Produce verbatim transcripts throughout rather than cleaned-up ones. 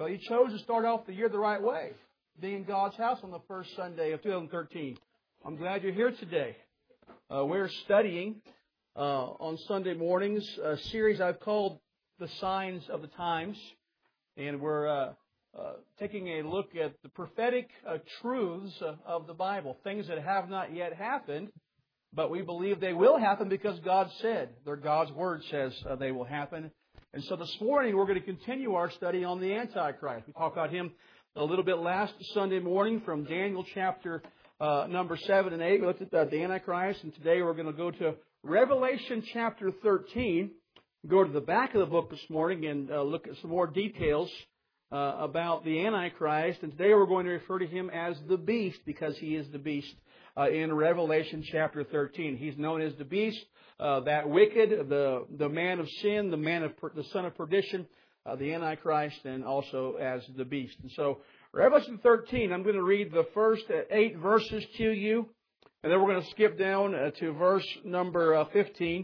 Well, you chose to start off the year the right way, being in God's house on the first Sunday of two thousand thirteen. I'm glad you're here today. Uh, we're studying uh, on Sunday mornings a series I've called The Signs of the Times, and we're uh, uh, taking a look at the prophetic uh, truths uh, of the Bible, things that have not yet happened, but we believe they will happen because God said, or God's Word says uh, they will happen. And so this morning we're going to continue our study on the Antichrist. We talked about him a little bit last Sunday morning from Daniel chapter uh, number seven and eight. We looked at uh, the Antichrist, and today we're going to go to Revelation chapter thirteen. Go to the back of the book this morning and uh, look at some more details uh, about the Antichrist. And today we're going to refer to him as the beast because he is the beast uh, in Revelation chapter thirteen. He's known as the beast. Uh, that wicked, the the man of sin, the man of per, the son of perdition, uh, the Antichrist, and also as the beast. And so, Revelation thirteen, I'm going to read the first eight verses to you, and then we're going to skip down uh, to verse number uh, fifteen,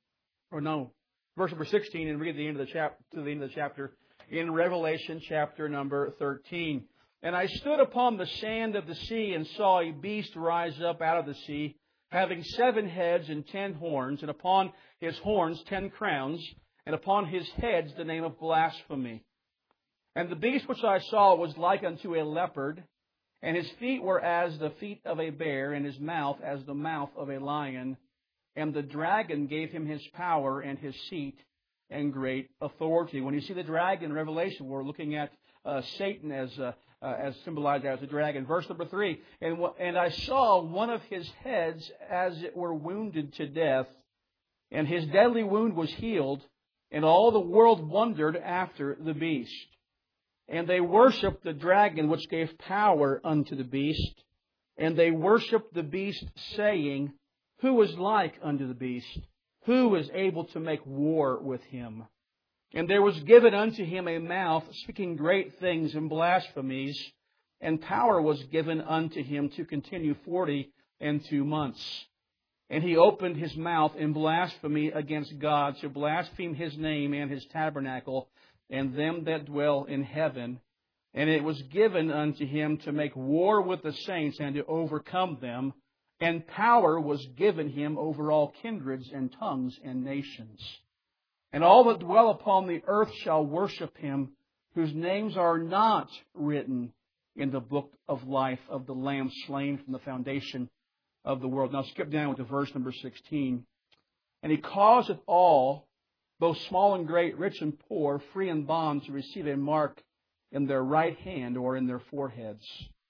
or no, verse number sixteen, and read the end of the chap to the end of the chapter in Revelation chapter number thirteen. And I stood upon the sand of the sea and saw a beast rise up out of the sea, having seven heads and ten horns, and upon his horns ten crowns, and upon his heads the name of blasphemy. And the beast which I saw was like unto a leopard, and his feet were as the feet of a bear, and his mouth as the mouth of a lion. And the dragon gave him his power and his seat and great authority. When you see the dragon in Revelation, we're looking at uh, Satan as uh, Uh, as symbolized as a dragon. Verse number three, and, and I saw one of his heads as it were wounded to death, and his deadly wound was healed, and all the world wondered after the beast. And they worshipped the dragon which gave power unto the beast, and they worshipped the beast, saying, Who is like unto the beast? Who is able to make war with him? And there was given unto him a mouth speaking great things and blasphemies, and power was given unto him to continue forty and two months. And he opened his mouth in blasphemy against God, to blaspheme his name and his tabernacle, and them that dwell in heaven. And it was given unto him to make war with the saints and to overcome them. And power was given him over all kindreds and tongues and nations. And all that dwell upon the earth shall worship him, whose names are not written in the book of life of the Lamb slain from the foundation of the world. Now skip down to verse number sixteen. And he causeth all, both small and great, rich and poor, free and bond, to receive a mark in their right hand or in their foreheads,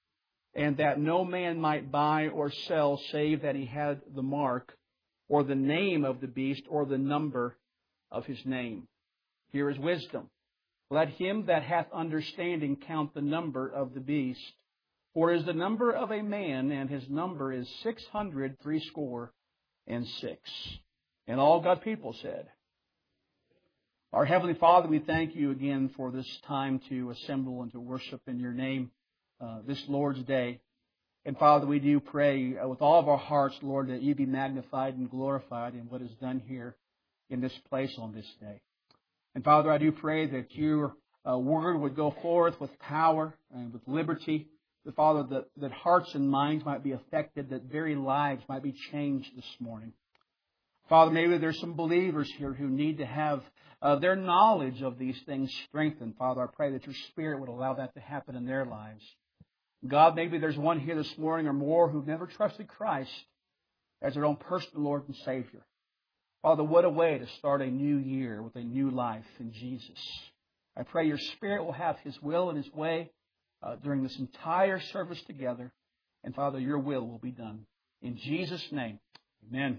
and that no man might buy or sell save that he had the mark, or the name of the beast, or the number of his name. Here is wisdom. Let him that hath understanding count the number of the beast, for it is the number of a man, and his number is six hundred threescore and six. And all God's people said, Our Heavenly Father, we thank you again for this time to assemble and to worship in your name uh, this Lord's Day. And Father, we do pray uh, with all of our hearts, Lord, that you be magnified and glorified in what is done here in this place on this day. And Father, I do pray that your uh, word would go forth with power and with liberty. That, Father, that, that hearts and minds might be affected, that very lives might be changed this morning. Father, maybe there's some believers here who need to have uh, their knowledge of these things strengthened. Father, I pray that your Spirit would allow that to happen in their lives. God, maybe there's one here this morning or more who've never trusted Christ as their own personal Lord and Savior. Father, what a way to start a new year with a new life in Jesus. I pray your Spirit will have His will and His way uh, during this entire service together. And Father, your will will be done. In Jesus' name, amen.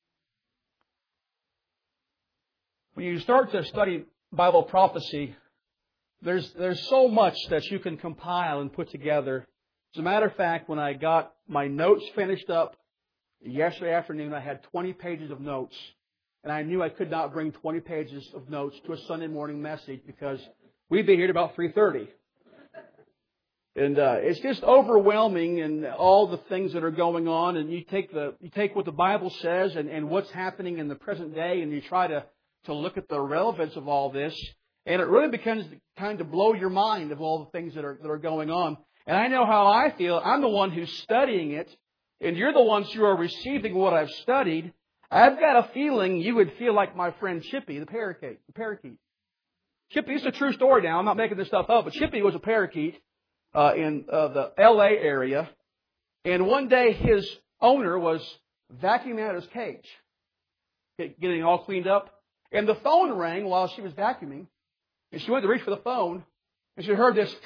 When you start to study Bible prophecy, there's, there's so much that you can compile and put together. As a matter of fact, when I got my notes finished up yesterday afternoon, I had twenty pages of notes. And I knew I could not bring twenty pages of notes to a Sunday morning message because we'd be here at about three thirty. And uh, it's just overwhelming and all the things that are going on. And you take the you take what the Bible says and, and what's happening in the present day, and you try to, to look at the relevance of all this. And it really begins to kind of blow your mind of all the things that are, that are going on. And I know how I feel. I'm the one who's studying it, and you're the ones who are receiving what I've studied. I've got a feeling you would feel like my friend Chippy, the parakeet. The parakeet. Chippy, this is a true story now. I'm not making this stuff up, but Chippy was a parakeet uh, in uh, the L A area. And one day his owner was vacuuming out his cage, getting it all cleaned up. And the phone rang while she was vacuuming. And she went to reach for the phone, and she heard this.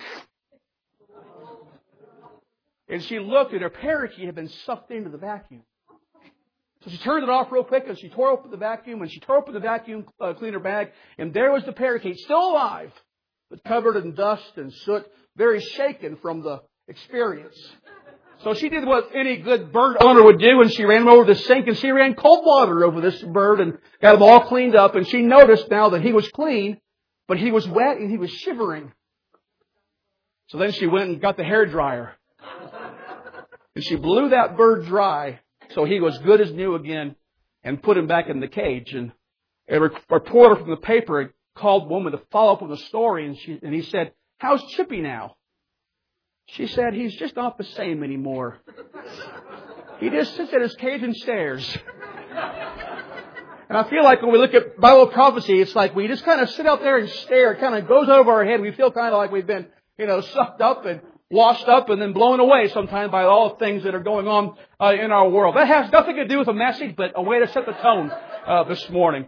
And she looked, and her parakeet had been sucked into the vacuum. So she turned it off real quick, and she tore open the vacuum. And she tore open the vacuum uh, cleaner bag, and there was the parakeet, still alive, but covered in dust and soot, very shaken from the experience. So she did what any good bird owner would do, and she ran him over the sink, and she ran cold water over this bird and got him all cleaned up. And she noticed now that he was clean, but he was wet and he was shivering. So then she went and got the hairdryer. And she blew that bird dry so he was good as new again and put him back in the cage. And a reporter from the paper called the woman to follow up on the story, and, she, and he said, "How's Chippy now?" She said, "He's just not the same anymore. He just sits in his cage and stares." And I feel like when we look at Bible prophecy, it's like we just kind of sit out there and stare. It kind of goes over our head. We feel kind of like we've been, you know, sucked up and washed up and then blown away sometimes by all the things that are going on uh, in our world. That has nothing to do with a message, but a way to set the tone uh, this morning.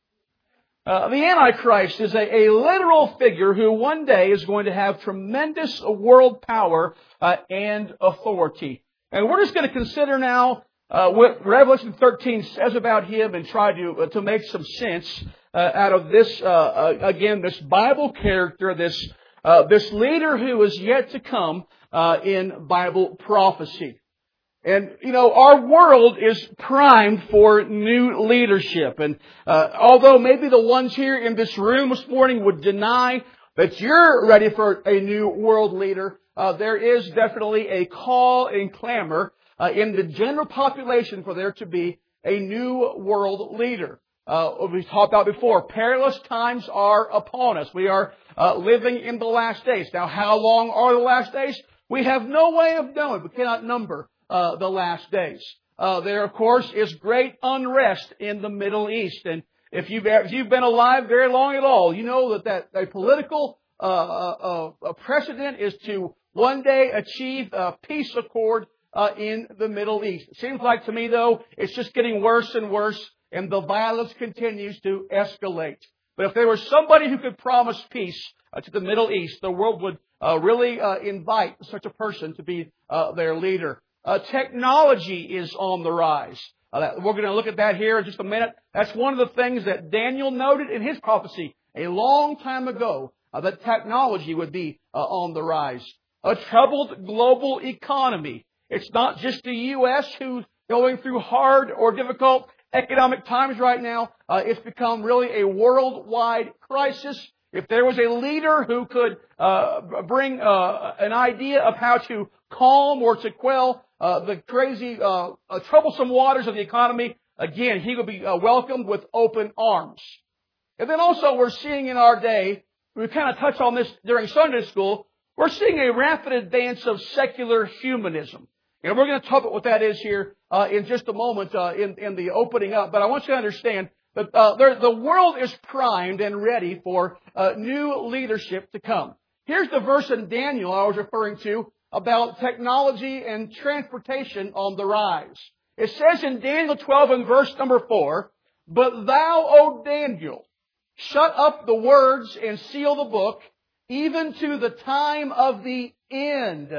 Uh, the Antichrist is a, a literal figure who one day is going to have tremendous world power uh, and authority. And we're just going to consider now uh, what Revelation thirteen says about him and try to uh, to make some sense uh, out of this, uh, uh, again, this Bible character, this uh, this leader who is yet to come uh, in Bible prophecy. And, you know, our world is primed for new leadership. And uh, although maybe the ones here in this room this morning would deny that you're ready for a new world leader, uh, there is definitely a call and clamor uh, in the general population for there to be a new world leader. Uh, we talked about before, perilous times are upon us. We are uh, living in the last days. Now, how long are the last days? We have no way of knowing. We cannot number Uh, the last days. Uh, there, of course, is great unrest in the Middle East. And if you've, if you've been alive very long at all, you know that, that a political uh, uh, precedent is to one day achieve a peace accord uh, in the Middle East. It seems like to me, though, it's just getting worse and worse, and the violence continues to escalate. But if there was somebody who could promise peace uh, to the Middle East, the world would uh, really uh, invite such a person to be uh, their leader. Uh, technology is on the rise. Uh, that, we're going to look at that here in just a minute. That's one of the things that Daniel noted in his prophecy a long time ago, uh, that technology would be uh, on the rise. A troubled global economy. It's not just the U S who's going through hard or difficult economic times right now. Uh, it's become really a worldwide crisis. If there was a leader who could uh, bring uh, an idea of how to calm or to quell uh, the crazy, uh, uh, troublesome waters of the economy, again, he would be uh, welcomed with open arms. And then also we're seeing in our day, we kind of touched on this during Sunday school, we're seeing a rapid advance of secular humanism. And we're going to talk about what that is here uh, in just a moment uh, in, in the opening up. But I want you to understand that uh, there, the world is primed and ready for uh, new leadership to come. Here's the verse in Daniel I was referring to about technology and transportation on the rise. It says in Daniel twelve and verse number four, "But thou, O Daniel, shut up the words and seal the book, even to the time of the end.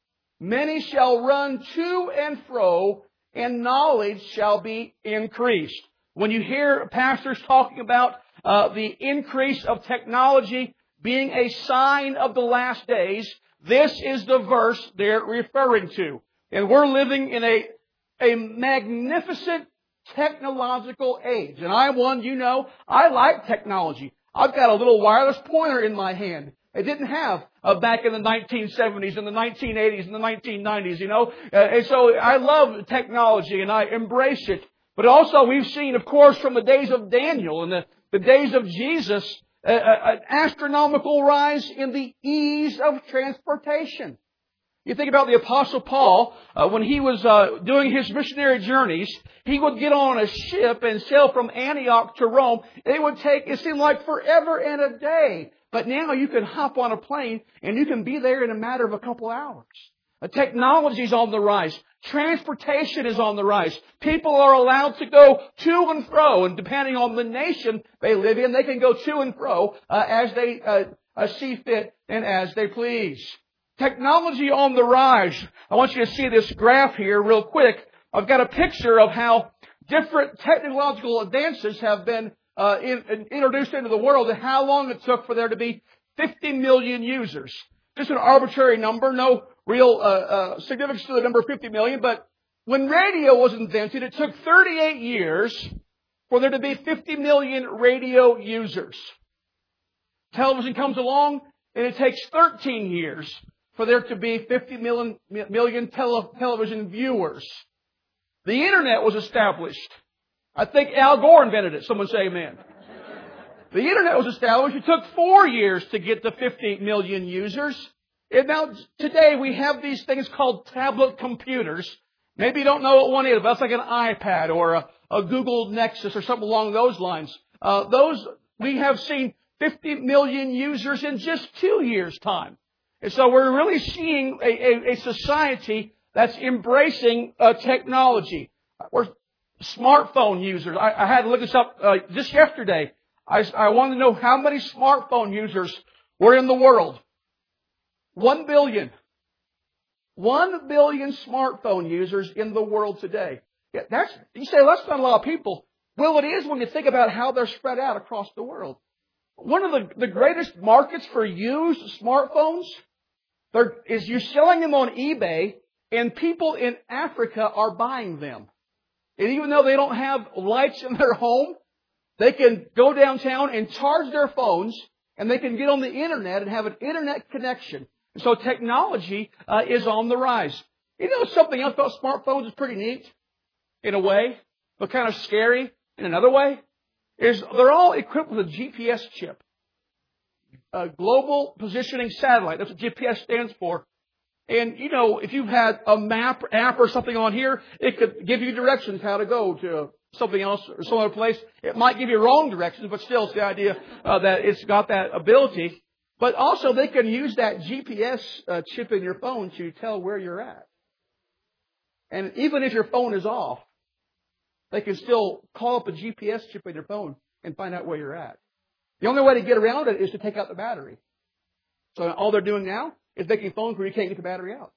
Many shall run to and fro, and knowledge shall be increased." When you hear pastors talking about uh, the increase of technology being a sign of the last days, this is the verse they're referring to. And we're living in a, a magnificent technological age. And I, one, you know, I like technology. I've got a little wireless pointer in my hand. It didn't have uh, back in the nineteen seventies and the nineteen eighties and the nineteen nineties, you know. Uh, and so I love technology and I embrace it. But also we've seen, of course, from the days of Daniel and the, the days of Jesus, a, a, an astronomical rise in the ease of transportation. You think about the Apostle Paul, uh, when he was uh, doing his missionary journeys, he would get on a ship and sail from Antioch to Rome. It would take, it seemed like forever and a day. But now you can hop on a plane and you can be there in a matter of a couple hours. Uh, technology is on the rise. Transportation is on the rise. People are allowed to go to and fro, and depending on the nation they live in, they can go to and fro uh, as they uh, uh, see fit and as they please. Technology on the rise. I want you to see this graph here real quick. I've got a picture of how different technological advances have been uh, in, in, introduced into the world and how long it took for there to be fifty million users. Just an arbitrary number, no real uh, uh, significance to the number fifty million, but when radio was invented, it took thirty-eight years for there to be fifty million radio users. Television comes along, and it takes thirteen years for there to be fifty million, million tele, television viewers. The Internet was established. I think Al Gore invented it. Someone say amen. The Internet was established. It took four years to get to fifty million users. And now, today, we have these things called tablet computers. Maybe you don't know what one is, but that's like an iPad or a, a Google Nexus or something along those lines. Uh, those, we have seen fifty million users in just two years' time. And so we're really seeing a, a, a society that's embracing uh, technology. We're smartphone users. I, I had to look this up uh, just yesterday. I, I wanted to know how many smartphone users were in the world. One billion. One billion smartphone users in the world today. Yeah, that's, you say, well, that's not a lot of people. Well, it is when you think about how they're spread out across the world. One of the, the greatest markets for used smartphones is you're selling them on eBay, and people in Africa are buying them. And even though they don't have lights in their home, they can go downtown and charge their phones, and they can get on the Internet and have an Internet connection. So technology uh, is on the rise. You know something else about smartphones is pretty neat in a way, but kind of scary in another way? Is they're all equipped with a G P S chip. A Global Positioning Satellite. That's what G P S stands for. And, you know, if you had a map app or something on here, it could give you directions how to go to something else or some other place. It might give you wrong directions, but still it's the idea uh, that it's got that ability. But also they can use that G P S uh, chip in your phone to tell where you're at. And even if your phone is off, they can still call up a G P S chip in your phone and find out where you're at. The only way to get around it is to take out the battery. So all they're doing now is making phones where you can't get the battery out.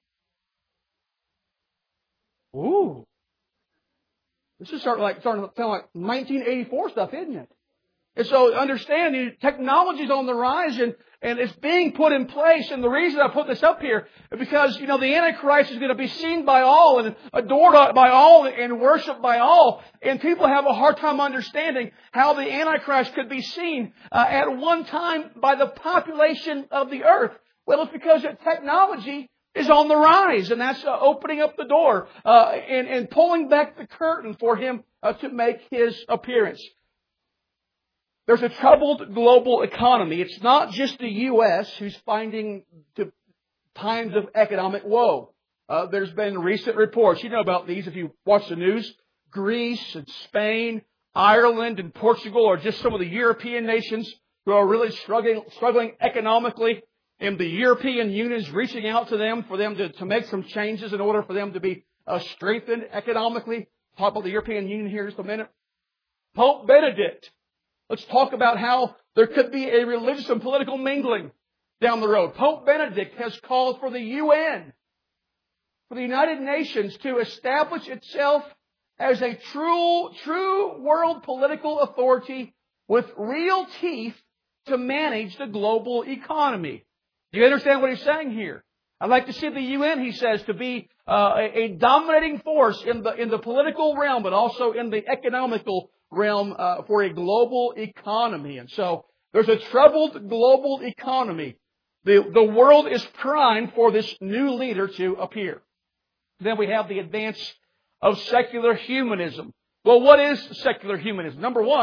Ooh. This is starting like starting to sound like nineteen eighty-four stuff, isn't it? And so understand, you know, technology is on the rise and, and it's being put in place. And the reason I put this up here is because, you know, the Antichrist is going to be seen by all and adored by all and worshipped by all. And people have a hard time understanding how the Antichrist could be seen uh, at one time by the population of the earth. Well, it's because that technology is on the rise, and that's uh, opening up the door uh, and, and pulling back the curtain for him uh, to make his appearance. There's a troubled global economy. It's not just the U S who's finding to times of economic woe. Uh, there's been recent reports. You know about these if you watch the news. Greece and Spain, Ireland and Portugal are just some of the European nations who are really struggling, struggling economically. And the European Union is reaching out to them for them to, to make some changes in order for them to be uh, strengthened economically. Talk about the European Union here just a minute. Pope Benedict. Let's talk about how there could be a religious and political mingling down the road. Pope Benedict has called for the U N, for the United Nations, to establish itself as a true, true world political authority with real teeth to manage the global economy. Do you understand what he's saying here? I'd like to see the U N, he says, to be uh, a, a dominating force in the in the political realm, but also in the economical realm uh, for a global economy. And so there's a troubled global economy. The, the world is primed for this new leader to appear. Then we have the advance of secular humanism. Well, what is secular humanism? Number one,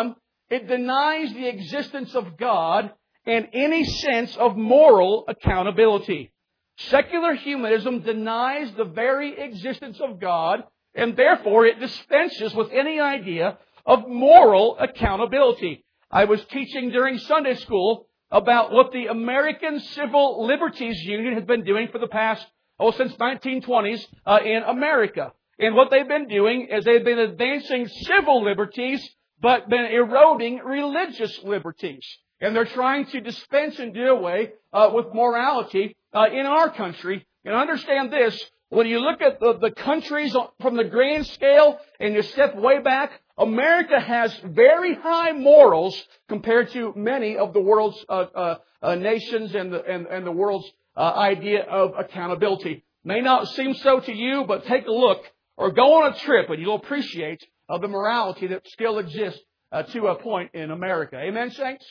It denies the existence of God and any sense of moral accountability. Secular humanism denies the very existence of God, and therefore it dispenses with any idea of moral accountability. I was teaching during Sunday school about what the American Civil Liberties Union has been doing for the past, oh, since nineteen twenties uh, in America. And what they've been doing is they've been advancing civil liberties, but been eroding religious liberties. And they're trying to dispense and do away uh, with morality uh, in our country. And understand this, when you look at the, the countries from the grand scale and you step way back, America has very high morals compared to many of the world's uh, uh, uh, nations and the, and, and the world's uh, idea of accountability. May not seem so to you, but take a look or go on a trip and you'll appreciate uh, the morality that still exists uh, to a point in America. Amen, saints?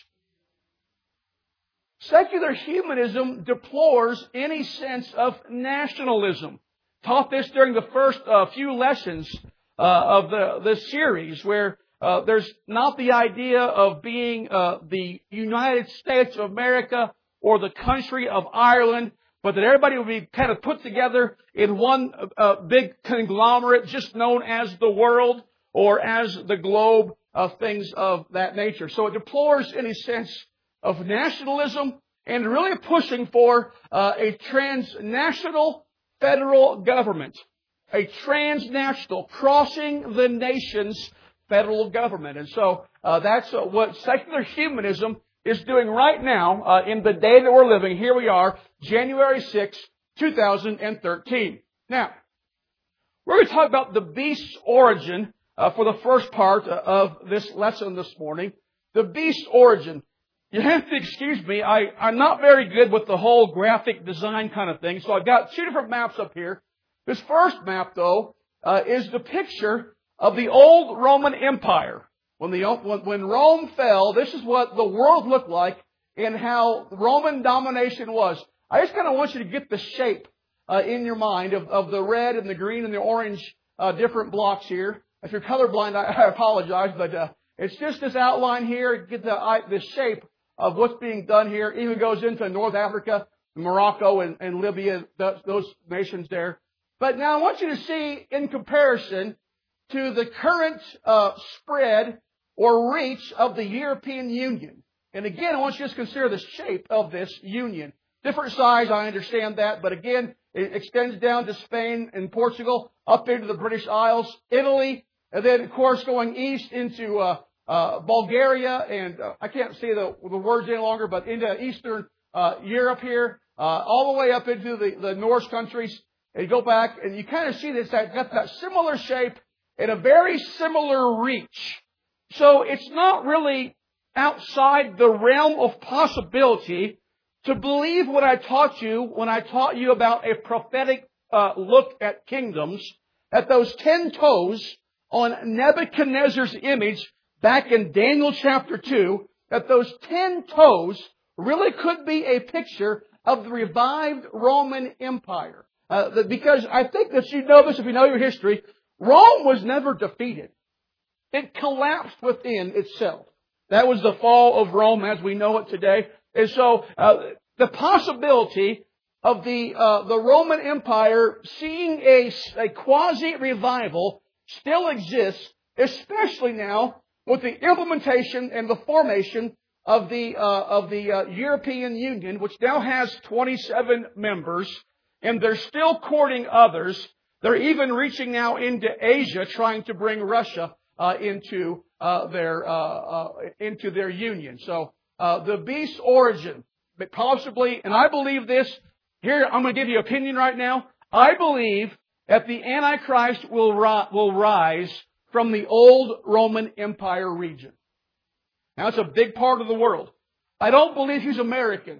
Secular humanism deplores any sense of nationalism. Taught this during the first uh, few lessons uh, of the, the series, where uh, there's not the idea of being uh, the United States of America or the country of Ireland, but that everybody will be kind of put together in one uh, big conglomerate just known as the world or as the globe, of things of that nature. So it deplores any sense of nationalism and really pushing for uh, a transnational federal government, a transnational, crossing the nation's federal government. And so uh, that's uh, what secular humanism is doing right now uh, in the day that we're living. Here we are, January sixth, two thousand thirteen. Now, we're going to talk about the beast's origin uh, for the first part of this lesson this morning. The beast's origin. You have to excuse me, I, I'm not very good with the whole graphic design kind of thing, so I've got two different maps up here. This first map, though, uh, is the picture of the old Roman Empire. When, the, when, when Rome fell, this is what the world looked like and how Roman domination was. I just kind of want you to get the shape uh, in your mind of, of the red and the green and the orange uh, different blocks here. If you're colorblind, I, I apologize, but uh, it's just this outline here, get the, I, the shape of what's being done here. Even goes into North Africa, Morocco, and, and Libya, those, those nations there. But now I want you to see, in comparison to the current uh, spread or reach of the European Union. And again, I want you to just consider the shape of this union. Different size, I understand that, but again, it extends down to Spain and Portugal, up into the British Isles, Italy, and then, of course, going east into uh, Uh, Bulgaria, and uh, I can't say the, the words any longer, but into Eastern uh, Europe here, uh, all the way up into the, the Norse countries, and you go back, and you kind of see this, that got that similar shape and a very similar reach. So it's not really outside the realm of possibility to believe what I taught you when I taught you about a prophetic uh, look at kingdoms, at those ten toes on Nebuchadnezzar's image back in Daniel chapter two, that those ten toes really could be a picture of the revived Roman Empire. Uh, because I think that you know this if you know your history, Rome was never defeated. It collapsed within itself. That was the fall of Rome as we know it today. And so uh, the possibility of the uh, the Roman Empire seeing a, a quasi-revival still exists, especially now with the implementation and the formation of the uh, of the uh, European Union, which now has twenty-seven members, and they're still courting others. They're even reaching now into Asia, trying to bring Russia uh, into uh, their uh, uh, into their union. So uh, the beast's origin, possibly, and I believe this. Here, I'm going to give you opinion right now. I believe that the Antichrist will ri- will rise from the old Roman Empire region. Now, it's a big part of the world. I don't believe he's American.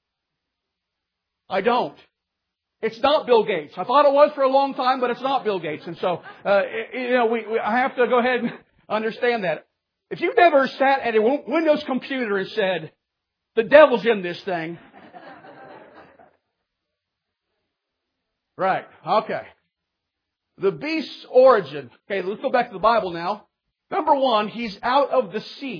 I don't. It's not Bill Gates. I thought it was for a long time, but it's not Bill Gates. And so, uh, you know, we, we, I have to go ahead and understand that. If you've never sat at a Windows computer and said, the devil's in this thing. Right. Okay. The beast's origin. Okay, let's go back to the Bible now. Number one, he's out of the sea.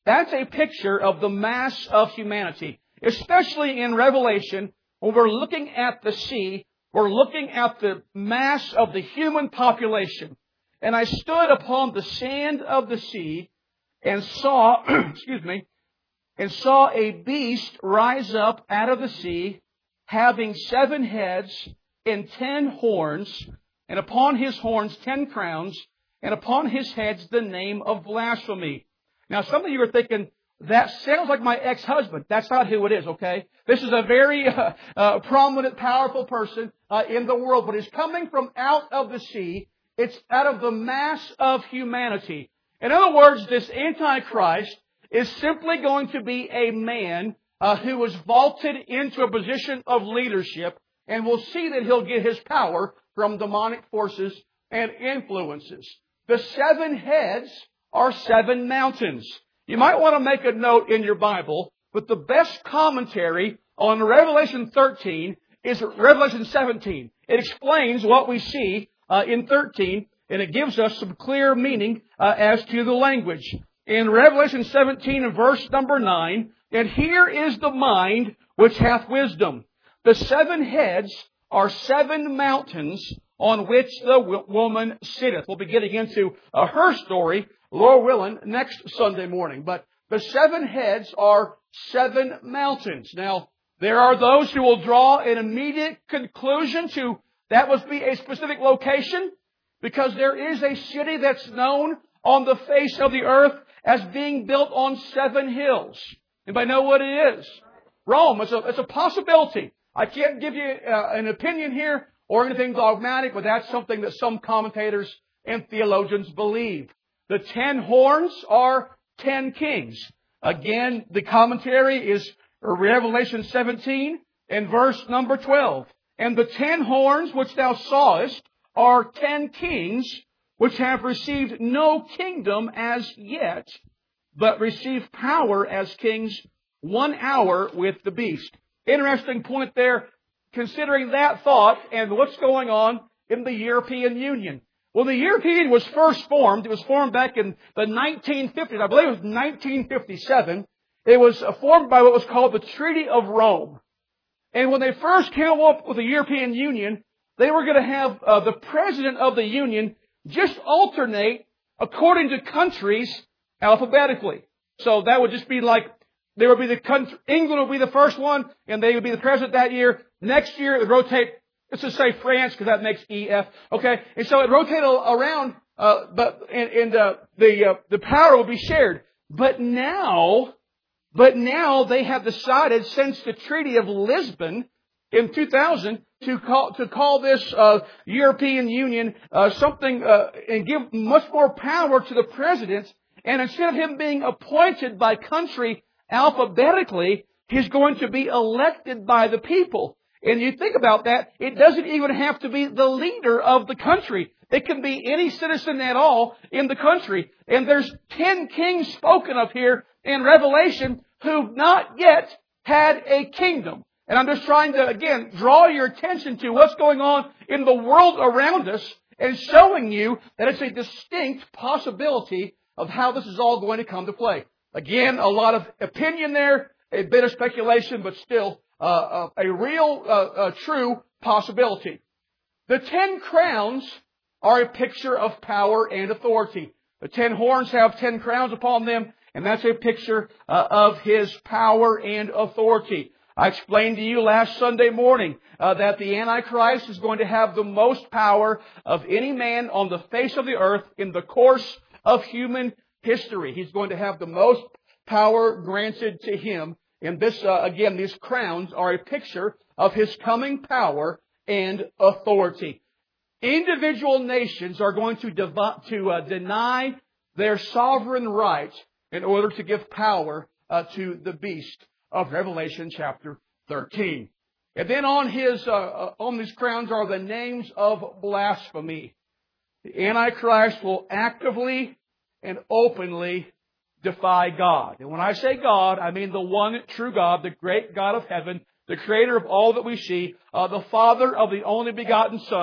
That's a picture of the mass of humanity. Especially in Revelation, when we're looking at the sea, we're looking at the mass of the human population. And I stood upon the sand of the sea and saw, excuse me, and saw a beast rise up out of the sea, having seven heads and ten horns, and upon his horns ten crowns, and upon his heads the name of blasphemy. Now, some of you are thinking, that sounds like my ex-husband. That's not who it is, okay? This is a very uh, uh, prominent, powerful person uh, in the world, but he's coming from out of the sea. It's out of the mass of humanity. In other words, this Antichrist is simply going to be a man uh, who was vaulted into a position of leadership, and we'll see that he'll get his power from demonic forces and influences. The seven heads are seven mountains. You might want to make a note in your Bible, but the best commentary on Revelation thirteen is Revelation seventeen. It explains what we see uh, in thirteen, and it gives us some clear meaning uh, as to the language. In Revelation seventeen and verse number nine, and here is the mind which hath wisdom. The seven heads are seven mountains on which the woman sitteth. We'll be getting into uh, her story, Lord willing, next Sunday morning. But the seven heads are seven mountains. Now, there are those who will draw an immediate conclusion to that must be a specific location, because there is a city that's known on the face of the earth as being built on seven hills. Anybody know what it is? Rome. It's a, it's a possibility. I can't give you uh, an opinion here or anything dogmatic, but that's something that some commentators and theologians believe. The ten horns are ten kings. Again, the commentary is Revelation seventeen and verse number twelve. And the ten horns which thou sawest are ten kings which have received no kingdom as yet, but receive power as kings one hour with the beast. Interesting point there, considering that thought and what's going on in the European Union. When the European Union was first formed, it was formed back in the nineteen fifties. I believe it was nineteen fifty-seven. It was formed by what was called the Treaty of Rome. And when they first came up with the European Union, they were going to have uh, the president of the Union just alternate according to countries alphabetically. So that would just be like, there would be the country, England would be the first one, and they would be the president that year. Next year, it would rotate. Let's just say France, because that makes E F. Okay, and so it rotated around, uh, but and, and uh, the uh, the power will be shared. But now, but now they have decided, since the Treaty of Lisbon in two thousand, to call to call this uh, European Union uh, something uh, and give much more power to the president. And instead of him being appointed by country alphabetically, he's going to be elected by the people. And you think about that, it doesn't even have to be the leader of the country. It can be any citizen at all in the country. And there's ten kings spoken of here in Revelation who've not yet had a kingdom. And I'm just trying to, again, draw your attention to what's going on in the world around us and showing you that it's a distinct possibility of how this is all going to come to play. Again, a lot of opinion there, a bit of speculation, but still uh, a real, uh, uh, true possibility. The ten crowns are a picture of power and authority. The ten horns have ten crowns upon them, and that's a picture uh, of His power and authority. I explained to you last Sunday morning uh, that the Antichrist is going to have the most power of any man on the face of the earth in the course of human history. He's going to have the most power granted to him. And this, uh, again, these crowns are a picture of His coming power and authority. Individual nations are going to, dev- to uh, deny their sovereign right in order to give power uh, to the beast of Revelation chapter thirteen. And then on his uh, uh, on these crowns are the names of blasphemy. The Antichrist will actively and openly defy God. And when I say God, I mean the one true God, the great God of heaven, the creator of all that we see, uh, the Father of the only begotten Son,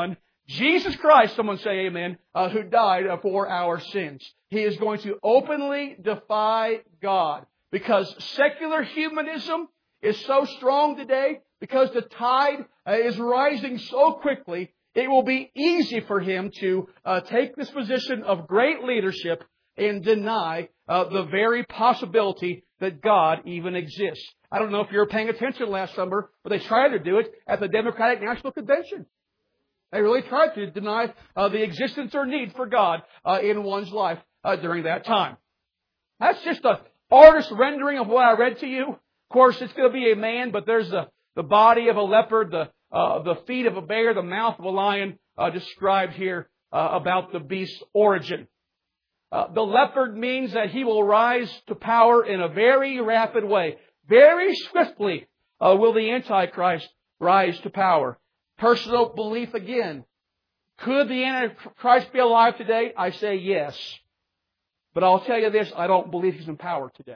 Jesus Christ, someone say amen, uh, who died for our sins. He is going to openly defy God because secular humanism is so strong today, because the tide uh, is rising so quickly, it will be easy for him to uh, take this position of great leadership and deny uh, the very possibility that God even exists. I don't know if you were paying attention last summer, but they tried to do it at the Democratic National Convention. They really tried to deny uh, the existence or need for God uh, in one's life uh, during that time. That's just an artist's rendering of what I read to you. Of course, it's going to be a man, but there's the, the body of a leopard, the uh, the feet of a bear, the mouth of a lion uh, described here uh, about the beast's origin. Uh, the leopard means that he will rise to power in a very rapid way. Very swiftly uh, will the Antichrist rise to power. Personal belief again. Could the Antichrist be alive today? I say yes. But I'll tell you this, I don't believe he's in power today.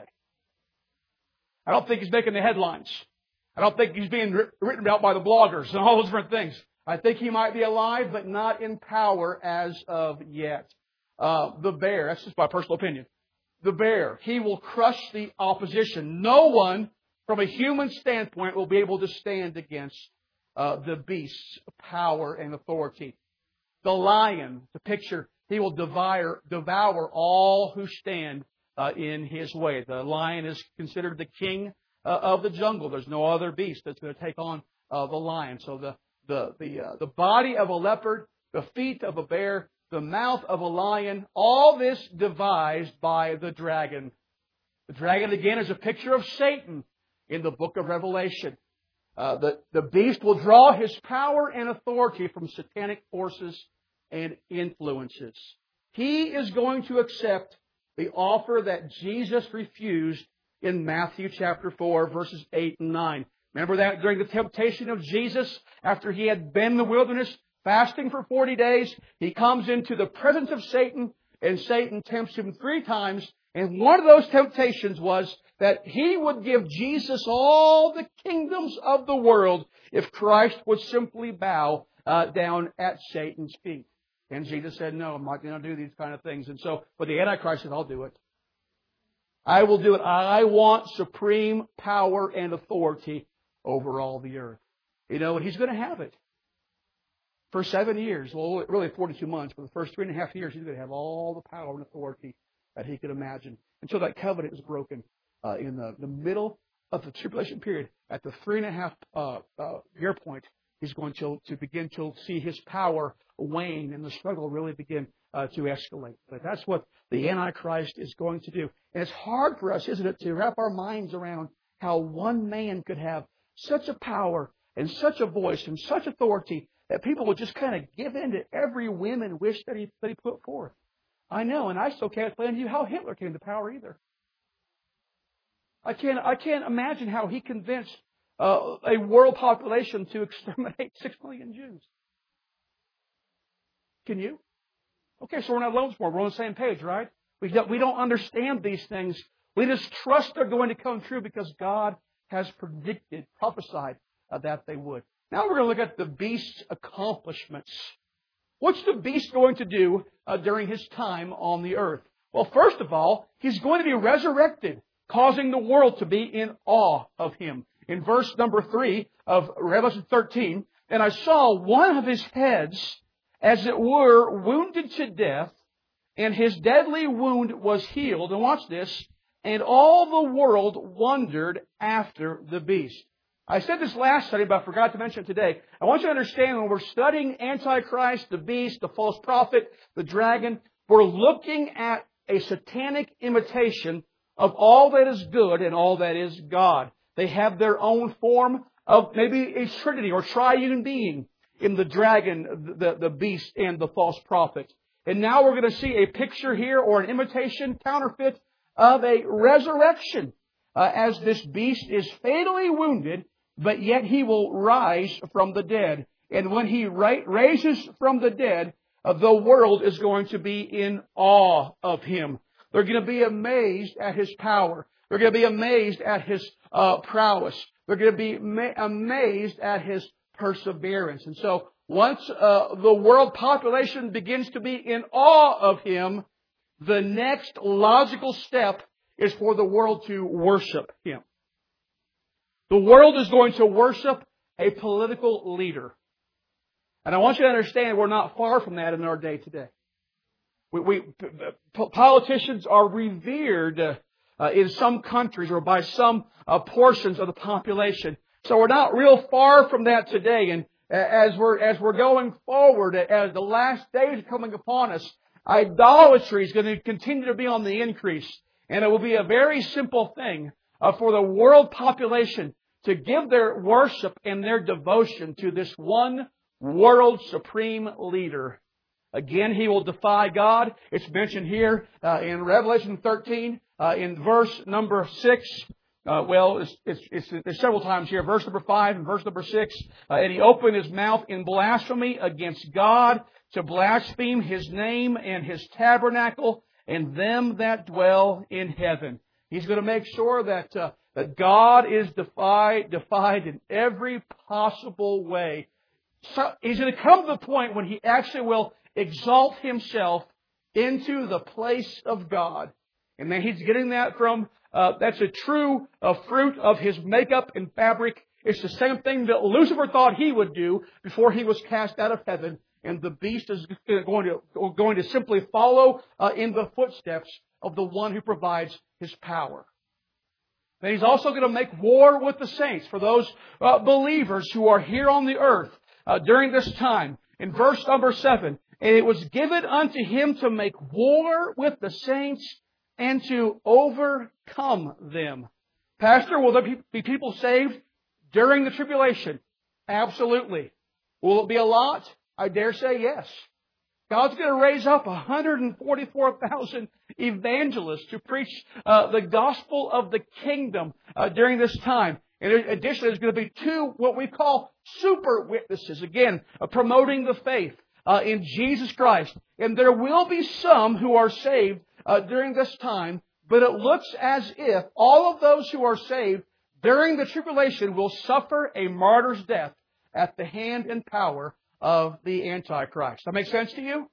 I don't think he's making the headlines. I don't think he's being written about by the bloggers and all those different things. I think he might be alive, but not in power as of yet. Uh, the bear, that's just my personal opinion. The bear, he will crush the opposition. No one, from a human standpoint, will be able to stand against uh, the beast's power and authority. The lion, the picture, he will devour, devour all who stand uh, in his way. The lion is considered the king uh, of the jungle. There's no other beast that's going to take on uh, the lion. So the the the uh, the body of a leopard, the feet of a bear, the mouth of a lion, all this devised by the dragon. The dragon, again, is a picture of Satan in the book of Revelation. Uh, the, the beast will draw his power and authority from satanic forces and influences. He is going to accept the offer that Jesus refused in Matthew chapter four, verses eight and nine. Remember that during the temptation of Jesus, after he had been in the wilderness, fasting for forty days, he comes into the presence of Satan, and Satan tempts him three times. And one of those temptations was that he would give Jesus all the kingdoms of the world if Christ would simply bow uh, down at Satan's feet. And Jesus said, no, I'm not going to do these kind of things. And so, but the Antichrist said, I'll do it. I will do it. I want supreme power and authority over all the earth. You know, and he's going to have it. For seven years, well, really forty-two months, for the first three and a half years, he's going to have all the power and authority that he could imagine. Until that covenant is broken uh, in the, the middle of the tribulation period, at the three and a half uh, uh, year point, he's going to, to begin to see his power wane and the struggle really begin uh, to escalate. But that's what the Antichrist is going to do. And it's hard for us, isn't it, to wrap our minds around how one man could have such a power and such a voice and such authority that people would just kind of give in to every whim and wish that he, that he put forth. I know, and I still can't explain to you how Hitler came to power either. I can't, I can't imagine how he convinced uh, a world population to exterminate six million Jews. Can you? Okay, so we're not alone for it. We're on the same page, right? We don't, we don't understand these things. We just trust they're going to come true because God has predicted, prophesied uh, that they would. Now we're going to look at the beast's accomplishments. What's the beast going to do uh, during his time on the earth? Well, first of all, he's going to be resurrected, causing the world to be in awe of him. In verse number three of Revelation thirteen, and I saw one of his heads, as it were, wounded to death, and his deadly wound was healed. And watch this. And all the world wondered after the beast. I said this last study, but I forgot to mention it today. I want you to understand when we're studying Antichrist, the beast, the false prophet, the dragon, we're looking at a satanic imitation of all that is good and all that is God. They have their own form of maybe a trinity or triune being in the dragon, the, the beast, and the false prophet. And now we're going to see a picture here or an imitation, counterfeit of a resurrection uh, as this beast is fatally wounded, but yet he will rise from the dead. And when he ra- raises from the dead, uh, the world is going to be in awe of him. They're going to be amazed at his power. They're going to be amazed at his uh, prowess. They're going to be ma- amazed at his perseverance. And so once uh, the world population begins to be in awe of Him, the next logical step is for the world to worship Him. The world is going to worship a political leader. And I want you to understand we're not far from that in our day today. We, we politicians are revered uh, in some countries or by some uh, portions of the population. So we're not real far from that today. And as we're as we're going forward, as the last days are coming upon us, idolatry is going to continue to be on the increase. And it will be a very simple thing uh, for the world population to give their worship and their devotion to this one world supreme leader. Again, he will defy God. It's mentioned here uh, in Revelation thirteen, uh, in verse number six. Uh, well, it's, it's, it's, it's several times here. Verse number five and verse number six. Uh, and he opened his mouth in blasphemy against God, to blaspheme His name and His tabernacle and them that dwell in heaven. He's going to make sure that uh, that God is defied, defied in every possible way. So He's going to come to the point when He actually will exalt Himself into the place of God. And then He's getting that from, uh, that's a true uh, fruit of His makeup and fabric. It's the same thing that Lucifer thought he would do before he was cast out of heaven. And the beast is going to, going to simply follow uh, in the footsteps of the one who provides His power. Then He's also going to make war with the saints for those uh, believers who are here on the earth uh, during this time. In verse number seven, and it was given unto Him to make war with the saints and to overcome them. Pastor, will there be people saved during the tribulation? Absolutely. Will it be a lot? I dare say yes. God's going to raise up one hundred forty-four thousand evangelists to preach uh, the gospel of the kingdom uh, during this time. And additionally, there's going to be two, what we call super witnesses, again, uh, promoting the faith uh, in Jesus Christ. And there will be some who are saved uh, during this time, but it looks as if all of those who are saved during the tribulation will suffer a martyr's death at the hand and power of the Antichrist. That make sense to you?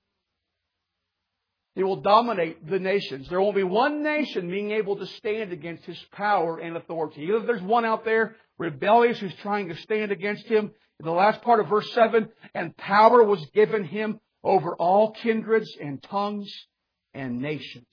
He will dominate the nations. There won't be one nation being able to stand against His power and authority. Either there's one out there, rebellious, who's trying to stand against Him. In the last part of verse seven, and power was given Him over all kindreds and tongues and nations.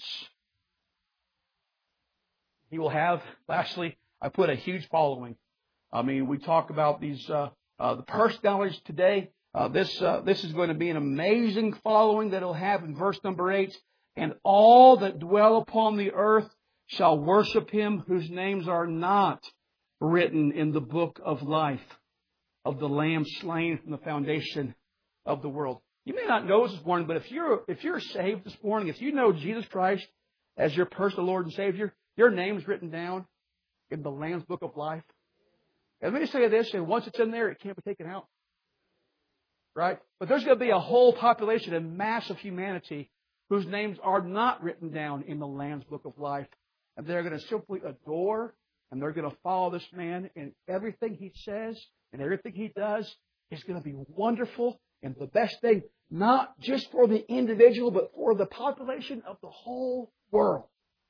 He will have, lastly, I put a huge following. I mean, we talk about these, uh, uh, the personalities today. Uh, this uh, this is going to be an amazing following that He'll have in verse number eight. And all that dwell upon the earth shall worship Him whose names are not written in the book of life of the Lamb slain from the foundation of the world. You may not know this morning, but if you're if you're saved this morning, if you know Jesus Christ as your personal Lord and Savior, your name's written down in the Lamb's book of life. And let me say this, and once it's in there, it can't be taken out. Right? But there's going to be a whole population, a mass of humanity whose names are not written down in the Lamb's book of life. And they're going to simply adore and they're going to follow this man. And everything He says and everything He does is going to be wonderful and the best thing, not just for the individual, but for the population of the whole world.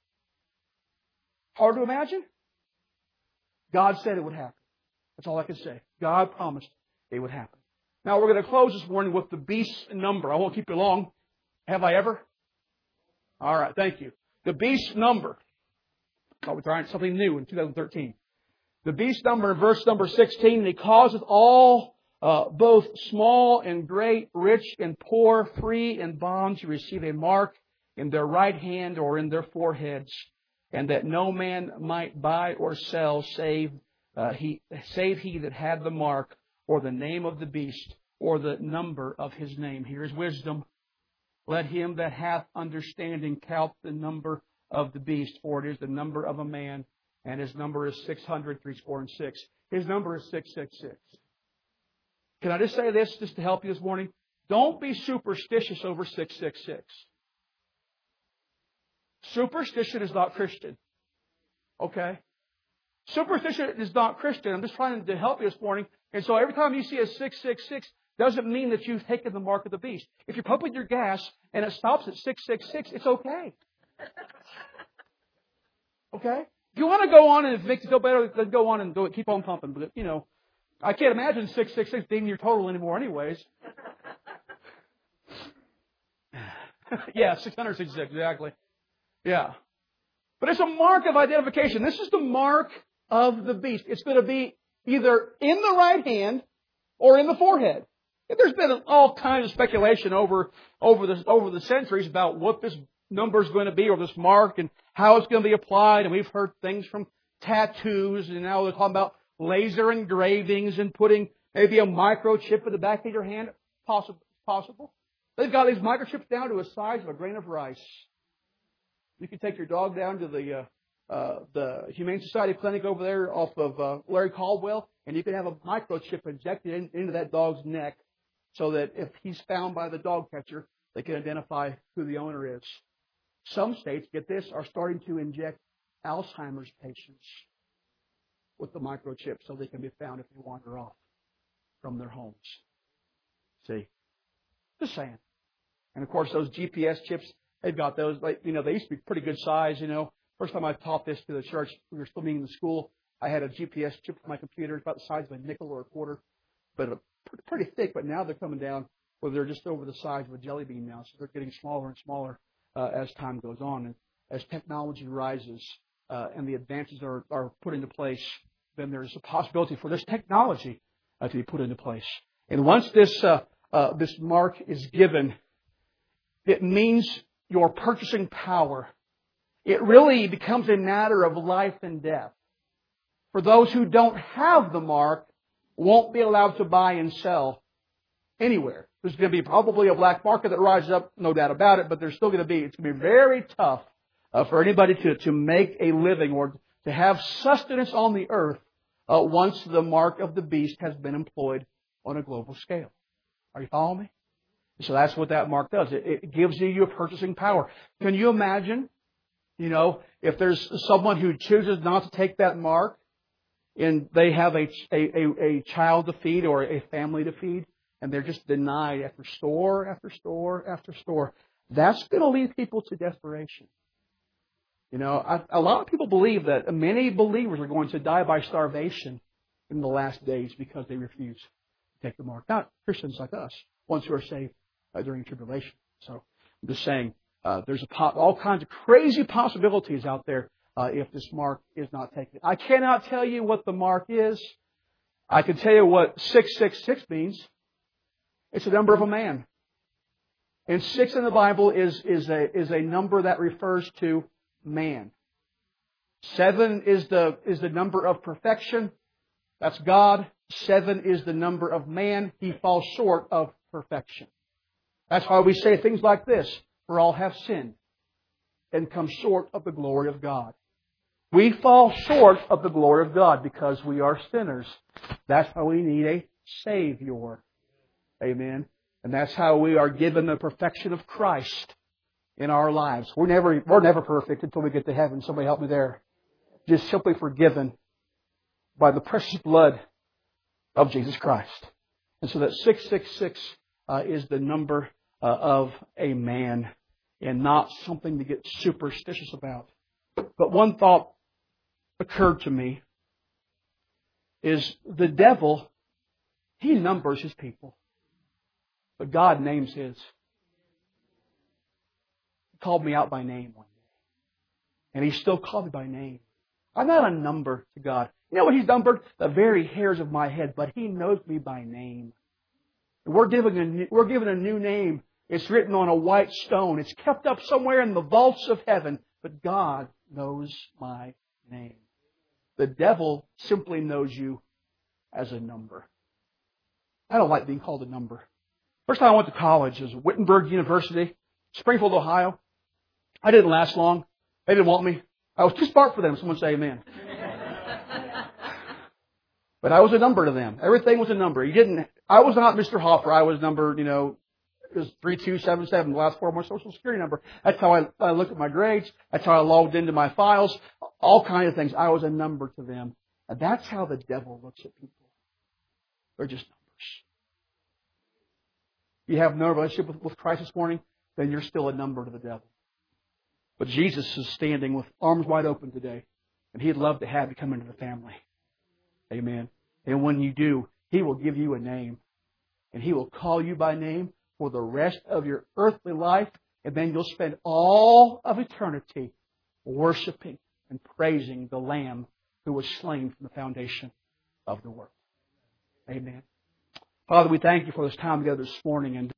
Hard to imagine? God said it would happen. That's all I can say. God promised it would happen. Now, we're going to close this morning with the beast's number. I won't keep you long. Have I ever? All right, thank you. The beast's number. Oh, we're trying something new in two thousand thirteen. The beast's number in verse number sixteen, and He causeth all, uh, both small and great, rich and poor, free and bond, to receive a mark in their right hand or in their foreheads, and that no man might buy or sell save uh, he, save he that had the mark, or the name of the beast, or the number of his name. Here's wisdom. Let him that hath understanding count the number of the beast, for it is the number of a man, and his number is six hundred, three score and six. His number is six six six. Can I just say this, just to help you this morning? Don't be superstitious over six six six. Superstition is not Christian. Okay? Superstition is not Christian. I'm just trying to help you this morning. And so every time you see a six six six, doesn't mean that you've taken the mark of the beast. If you're pumping your gas and it stops at six six six, it's okay. Okay? If you want to go on and it makes it feel better, then go on and do it. Keep on pumping. But, you know, I can't imagine six six six being your total anymore anyways. Yeah, six hundred sixty-six, exactly. Yeah. But it's a mark of identification. This is the mark of the beast. It's going to be either in the right hand or in the forehead. There's been all kinds of speculation over, over, the, over the centuries about what this number is going to be or this mark and how it's going to be applied. And we've heard things from tattoos, and now they're talking about laser engravings and putting maybe a microchip in the back of your hand. Possible. Possible. They've got these microchips down to the size of a grain of rice. You can take your dog down to the uh, uh, the Humane Society clinic over there off of uh, Larry Caldwell, and you can have a microchip injected in, into that dog's neck so that if he's found by the dog catcher, they can identify who the owner is. Some states, get this, are starting to inject Alzheimer's patients with the microchip so they can be found if they wander off from their homes. See? Just saying. And of course, those G P S chips, they've got those, like, you know, they used to be pretty good size, you know. First time I taught this to the church, we were still meeting in the school, I had a G P S chip for my computer, about the size of a nickel or a quarter, but a, pretty thick, but now they're coming down where they're just over the size of a jelly bean now, so they're getting smaller and smaller uh, as time goes on. And as technology rises uh, and the advances are, are put into place, then there's a possibility for this technology uh, to be put into place. And once this uh, uh, this mark is given, it means your purchasing power. It really becomes a matter of life and death. For those who don't have the mark, won't be allowed to buy and sell anywhere. There's going to be probably a black market that rises up, no doubt about it, but there's still going to be, it's going to be very tough uh, for anybody to, to make a living or to have sustenance on the earth uh, once the mark of the beast has been employed on a global scale. Are you following me? So that's what that mark does. It, it gives you your purchasing power. Can you imagine, you know, if there's someone who chooses not to take that mark and they have a, a, a child to feed or a family to feed and they're just denied after store after store after store, that's going to lead people to desperation. You know, I, a lot of people believe that many believers are going to die by starvation in the last days because they refuse to take the mark. Not Christians like us, ones who are saved uh, during tribulation. So I'm just saying, uh, there's a po- all kinds of crazy possibilities out there uh, if this mark is not taken. I cannot tell you what the mark is. I can tell you what six six six means. It's a number of a man. And six in the Bible is, is, a, is a number that refers to man. Seven is the, is the number of perfection. That's God. Seven is the number of man. He falls short of perfection. That's why we say things like this. For all have sinned and come short of the glory of God. We fall short of the glory of God because we are sinners. That's why we need a Savior. Amen. And that's how we are given the perfection of Christ in our lives. We're never, we're never perfect until we get to heaven. Somebody help me there. Just simply forgiven by the precious blood of Jesus Christ. And so that six six six uh, is the number uh, of a man and not something to get superstitious about. But one thought occurred to me is the devil, he numbers his people. But God names His. He called me out by name one day. And He still called me by name. I'm not a number to God. You know what He's numbered? The very hairs of my head. But He knows me by name. And we're given a new, we're given a new name. It's written on a white stone. It's kept up somewhere in the vaults of heaven. But God knows my name. The devil simply knows you as a number. I don't like being called a number. First time I went to college was Wittenberg University, Springfield, Ohio. I didn't last long. They didn't want me. I was too smart for them. Someone say amen. But I was a number to them. Everything was a number. You didn't. I was not Mister Hoffer. I was numbered, you know, it was three two seven seven, the last four of my Social Security number. That's how I, I looked at my grades. That's how I logged into my files. All kinds of things. I was a number to them. And that's how the devil looks at people. They're just numbers. you have no relationship with, with Christ this morning, then you're still a number to the devil. But Jesus is standing with arms wide open today, and He'd love to have you come into the family. Amen. And when you do, He will give you a name, and He will call you by name for the rest of your earthly life, and then you'll spend all of eternity worshiping and praising the Lamb who was slain from the foundation of the world. Amen. Father, we thank You for this time together this morning, and